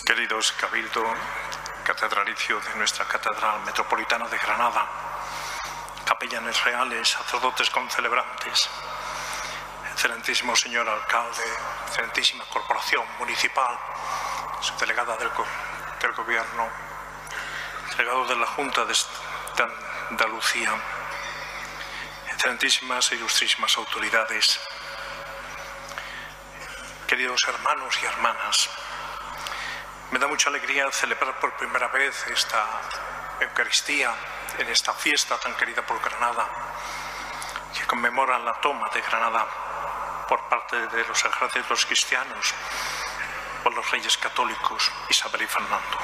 Queridos Cabildo Catedralicio de nuestra Catedral Metropolitana de Granada, capellanes reales, sacerdotes concelebrantes, excelentísimo señor alcalde, excelentísima corporación municipal, subdelegada del gobierno, delegado de la Junta de Andalucía, excelentísimas e ilustrísimas autoridades, queridos hermanos y hermanas. Me da mucha alegría celebrar por primera vez esta Eucaristía en esta fiesta tan querida por Granada, que conmemora la toma de Granada por parte de los ejércitos cristianos por los reyes católicos Isabel y Fernando.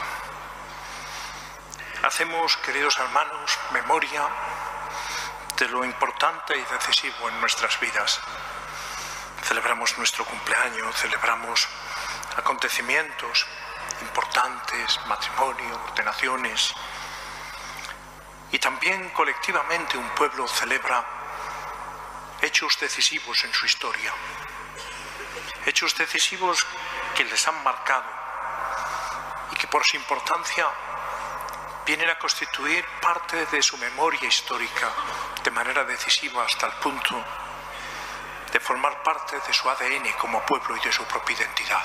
Hacemos, queridos hermanos, memoria de lo importante y decisivo en nuestras vidas. Celebramos nuestro cumpleaños, celebramos acontecimientos importantes, matrimonio, ordenaciones, y también colectivamente un pueblo celebra hechos decisivos en su historia, hechos decisivos que les han marcado y que por su importancia vienen a constituir parte de su memoria histórica de manera decisiva hasta el punto de formar parte de su ADN como pueblo y de su propia identidad.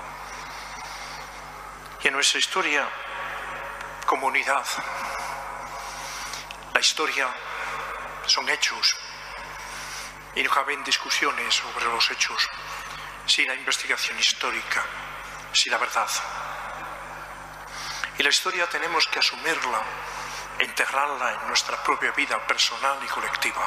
Y en nuestra historia, comunidad, la historia son hechos y no caben discusiones sobre los hechos sin la investigación histórica, sin la verdad. Y la historia tenemos que asumirla e integrarla en nuestra propia vida personal y colectiva.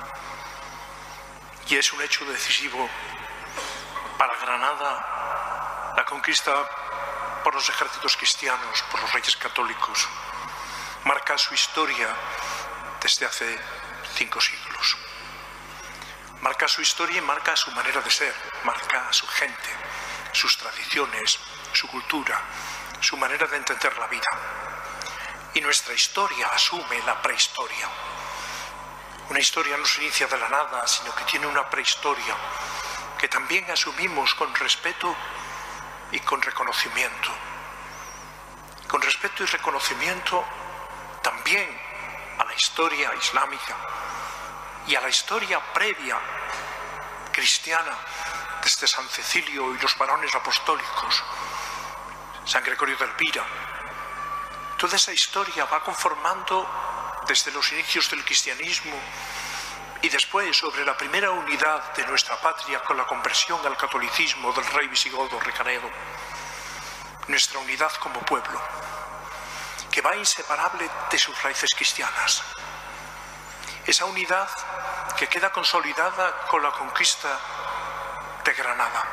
Y es un hecho decisivo para Granada la conquista por los ejércitos cristianos, por los reyes católicos. Marca su historia desde hace 5 siglos. Marca su historia y marca su manera de ser, marca a su gente, sus tradiciones, su cultura, su manera de entender la vida. Y nuestra historia asume la prehistoria. Una historia no se inicia de la nada, sino que tiene una prehistoria que también asumimos con respeto y con reconocimiento. Con respeto y reconocimiento también a la historia islámica y a la historia previa cristiana desde San Cecilio y los varones apostólicos, San Gregorio de Elvira. Toda esa historia va conformando desde los inicios del cristianismo y después sobre la primera unidad de nuestra patria con la conversión al catolicismo del rey visigodo Recaredo, nuestra unidad como pueblo, que va inseparable de sus raíces cristianas. Esa unidad que queda consolidada con la conquista de Granada.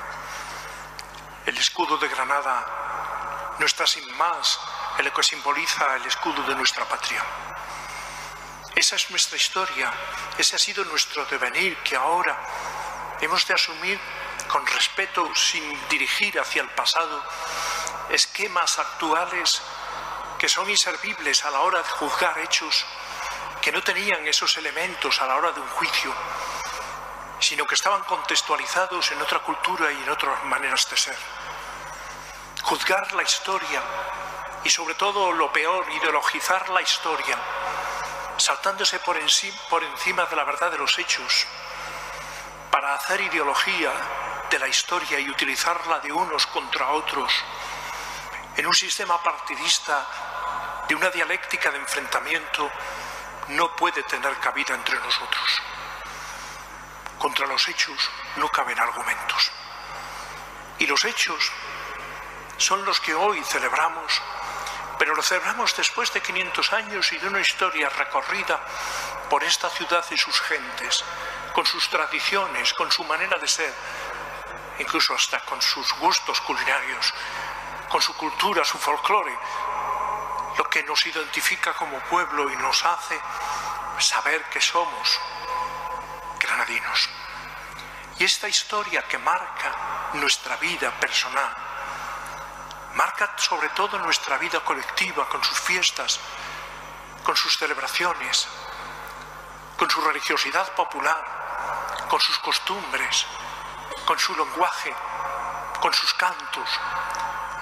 El escudo de Granada no está sin más en lo que simboliza el escudo de nuestra patria. Esa es nuestra historia, ese ha sido nuestro devenir que ahora hemos de asumir con respeto sin dirigir hacia el pasado esquemas actuales que son inservibles a la hora de juzgar hechos que no tenían esos elementos a la hora de un juicio, sino que estaban contextualizados en otra cultura y en otras maneras de ser. Juzgar la historia y sobre todo lo peor, ideologizar la historia, saltándose por encima de la verdad de los hechos, para hacer ideología de la historia y utilizarla de unos contra otros, en un sistema partidista de una dialéctica de enfrentamiento, no puede tener cabida entre nosotros. Contra los hechos no caben argumentos. Y los hechos son los que hoy celebramos, pero lo celebramos después de 500 años y de una historia recorrida por esta ciudad y sus gentes, con sus tradiciones, con su manera de ser, incluso hasta con sus gustos culinarios, con su cultura, su folclore, lo que nos identifica como pueblo y nos hace saber que somos granadinos. Y esta historia que marca nuestra vida personal, marca sobre todo nuestra vida colectiva, con sus fiestas, con sus celebraciones, con su religiosidad popular, con sus costumbres, con su lenguaje, con sus cantos.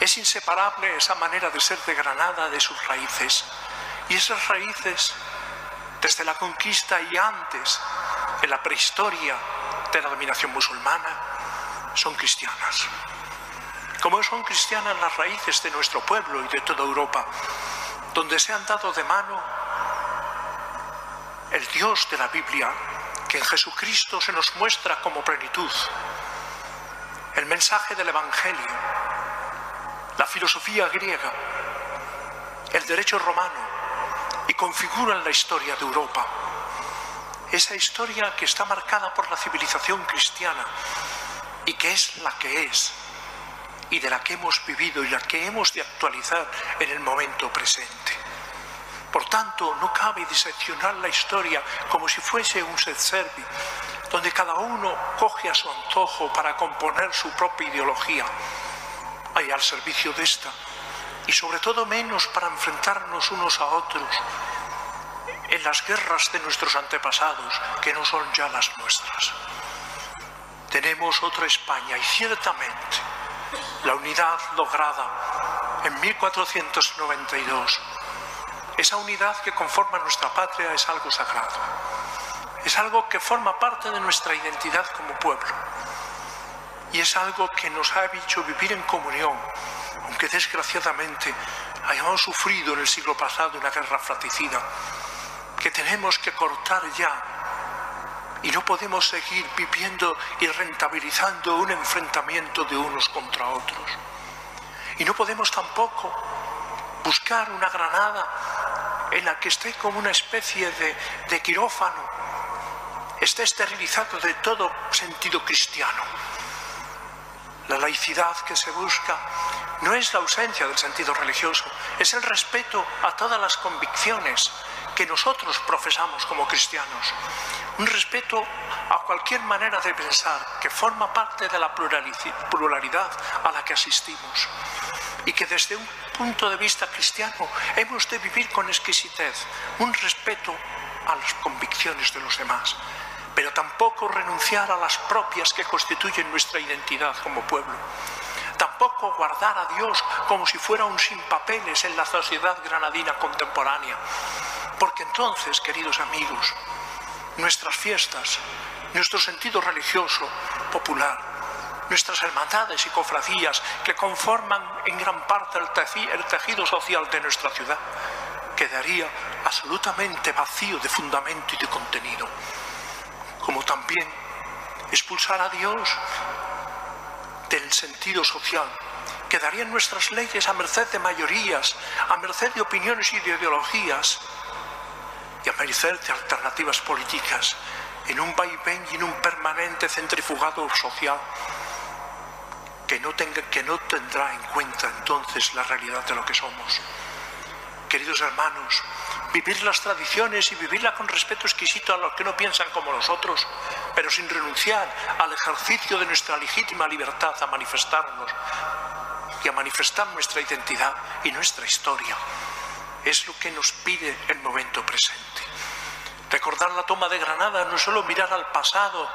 Es inseparable esa manera de ser de Granada de sus raíces. Y esas raíces, desde la conquista y antes, en la prehistoria de la dominación musulmana, son cristianas. Como son cristianas las raíces de nuestro pueblo y de toda Europa, donde se han dado de mano el Dios de la Biblia, que en Jesucristo se nos muestra como plenitud, el mensaje del Evangelio, la filosofía griega, el derecho romano, y configuran la historia de Europa. Esa historia que está marcada por la civilización cristiana y que es la que es, y de la que hemos vivido y la que hemos de actualizar en el momento presente. Por tanto, no cabe diseccionar la historia como si fuese un sed servi, donde cada uno coge a su antojo para componer su propia ideología, ahí al servicio de esta, y sobre todo menos para enfrentarnos unos a otros en las guerras de nuestros antepasados, que no son ya las nuestras. Tenemos otra España y ciertamente la unidad lograda en 1492, esa unidad que conforma nuestra patria, es algo sagrado, es algo que forma parte de nuestra identidad como pueblo y es algo que nos ha hecho vivir en comunión, aunque desgraciadamente hayamos sufrido en el siglo pasado una guerra fratricida que tenemos que cortar ya, y no podemos seguir viviendo y rentabilizando un enfrentamiento de unos contra otros. Y no podemos tampoco buscar una Granada en la que esté como una especie de quirófano, esté esterilizado de todo sentido cristiano. La laicidad que se busca no es la ausencia del sentido religioso, es el respeto a todas las convicciones que nosotros profesamos como cristianos, un respeto a cualquier manera de pensar que forma parte de la pluralidad a la que asistimos y que desde un punto de vista cristiano hemos de vivir con exquisitez, un respeto a las convicciones de los demás, pero tampoco renunciar a las propias que constituyen nuestra identidad como pueblo. Tampoco guardar a Dios como si fuera un sin papeles en la sociedad granadina contemporánea. Porque entonces, queridos amigos, nuestras fiestas, nuestro sentido religioso popular, nuestras hermandades y cofradías que conforman en gran parte el tejido social de nuestra ciudad, quedaría absolutamente vacío de fundamento y de contenido. Como también expulsar a Dios del sentido social. Quedarían nuestras leyes a merced de mayorías, a merced de opiniones y de ideologías, y a merced de alternativas políticas, en un vaivén y en un permanente centrifugado social que no tendrá en cuenta entonces la realidad de lo que somos. Queridos hermanos, vivir las tradiciones y vivirla con respeto exquisito a los que no piensan como nosotros, pero sin renunciar al ejercicio de nuestra legítima libertad a manifestarnos y a manifestar nuestra identidad y nuestra historia. Es lo que nos pide el momento presente. Recordar la toma de Granada no es solo mirar al pasado,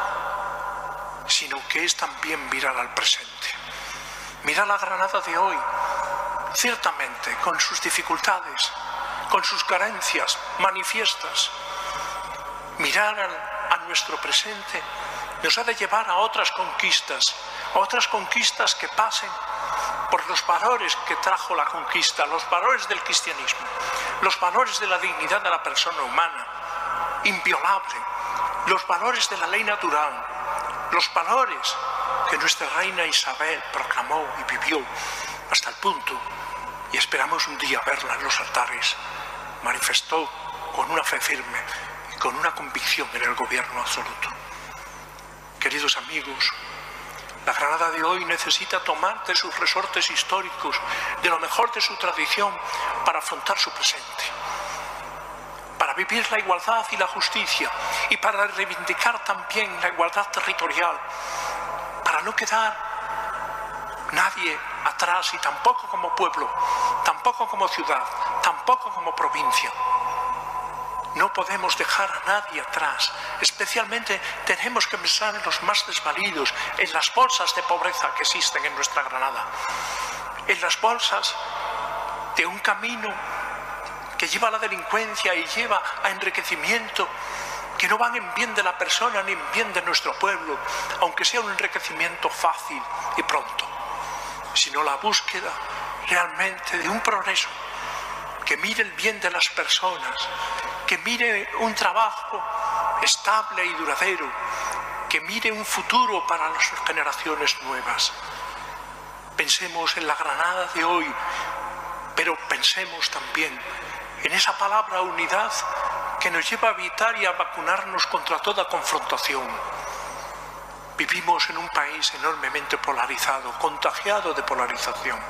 sino que es también mirar al presente. Mirar la Granada de hoy, ciertamente con sus dificultades, con sus carencias manifiestas. Mirar a nuestro presente nos ha de llevar a otras conquistas que pasen por los valores que trajo la conquista, los valores del cristianismo, los valores de la dignidad de la persona humana, inviolable, los valores de la ley natural, los valores que nuestra reina Isabel proclamó y vivió hasta el punto, y esperamos un día verla en los altares, manifestó con una fe firme y con una convicción en el gobierno absoluto. Queridos amigos, la Granada de hoy necesita tomar de sus resortes históricos, de lo mejor de su tradición, para afrontar su presente, para vivir la igualdad y la justicia, y para reivindicar también la igualdad territorial, para no quedar nadie atrás, y tampoco como pueblo, tampoco como ciudad, tampoco como provincia. No podemos dejar a nadie atrás. Especialmente tenemos que pensar en los más desvalidos, en las bolsas de pobreza que existen en nuestra Granada. en las bolsas de un camino que lleva a la delincuencia y lleva a enriquecimiento que no van en bien de la persona ni en bien de nuestro pueblo, aunque sea un enriquecimiento fácil y pronto, sino la búsqueda realmente de un progreso que mire el bien de las personas, que mire un trabajo estable y duradero, que mire un futuro para las generaciones nuevas. Pensemos en la Granada de hoy, pero pensemos también en esa palabra unidad que nos lleva a evitar y a vacunarnos contra toda confrontación. Vivimos en un país enormemente polarizado, contagiado de polarización.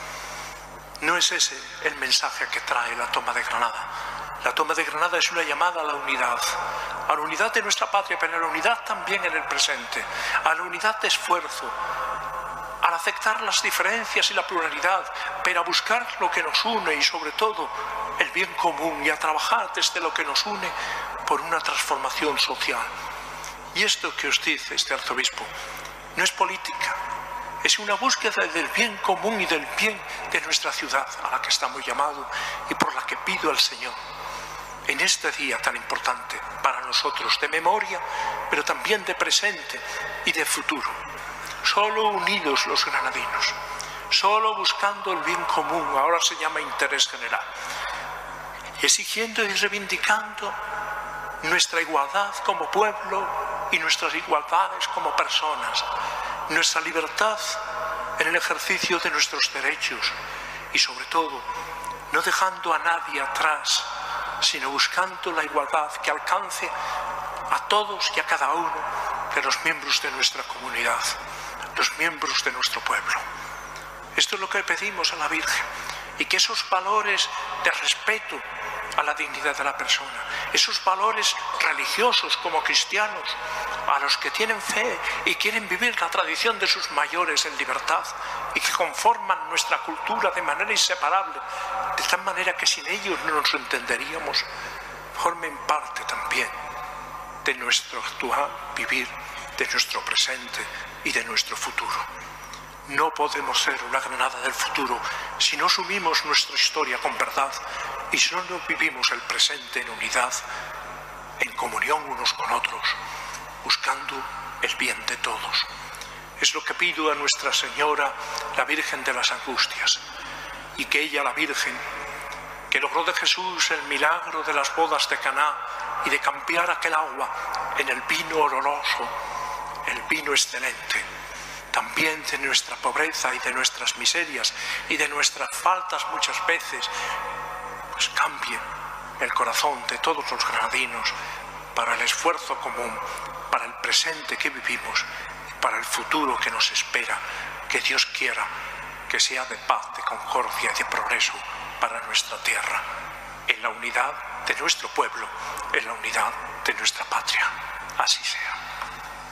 No es ese el mensaje que trae la toma de Granada. La toma de Granada es una llamada a la unidad de nuestra patria, pero a la unidad también en el presente, a la unidad de esfuerzo, al aceptar las diferencias y la pluralidad, pero a buscar lo que nos une y sobre todo el bien común y a trabajar desde lo que nos une por una transformación social. Y esto que os dice este arzobispo no es política, es una búsqueda del bien común y del bien de nuestra ciudad a la que estamos llamados y por la que pido al Señor en este día tan importante para nosotros, de memoria, pero también de presente y de futuro. Solo unidos los granadinos, solo buscando el bien común, ahora se llama interés general, exigiendo y reivindicando nuestra igualdad como pueblo y nuestras igualdades como personas, nuestra libertad en el ejercicio de nuestros derechos y sobre todo no dejando a nadie atrás, sino buscando la igualdad que alcance a todos y a cada uno de los miembros de nuestra comunidad, los miembros de nuestro pueblo. Esto es lo que pedimos a la Virgen, y que esos valores de respeto a la dignidad de la persona, esos valores religiosos como cristianos, a los que tienen fe y quieren vivir la tradición de sus mayores en libertad y que conforman nuestra cultura de manera inseparable, de tal manera que sin ellos no nos entenderíamos, formen parte también de nuestro actual vivir, de nuestro presente y de nuestro futuro. No podemos ser una Granada del futuro si no asumimos nuestra historia con verdad y si no vivimos el presente en unidad, en comunión unos con otros, buscando el bien de todos. Es lo que pido a Nuestra Señora, la Virgen de las Angustias, y que ella, la Virgen, que logró de Jesús el milagro de las bodas de Caná y de cambiar aquel agua en el vino oloroso, el vino excelente, también de nuestra pobreza y de nuestras miserias y de nuestras faltas muchas veces, pues cambie el corazón de todos los granadinos para el esfuerzo común, para el presente que vivimos y para el futuro que nos espera, que Dios quiera que sea de paz, de concordia y de progreso para nuestra tierra, en la unidad de nuestro pueblo, en la unidad de nuestra patria. Así sea.